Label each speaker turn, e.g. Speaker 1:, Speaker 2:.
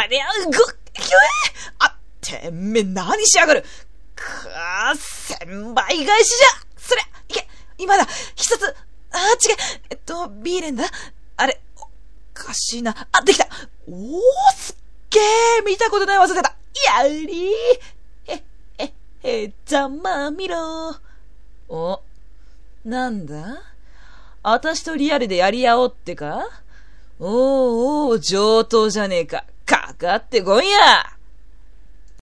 Speaker 1: りゃ、てめえ何しやがる。1000倍返しじゃ。そりゃ、いけ、今だ、必殺、違う、ビーレンだ。あれ、おかしいな。できた。すっげえ、見たことない技だ。やりざまみろ。なんだ？あたしとリアルでやり合おうってか？上等じゃねえか。かかってこいや。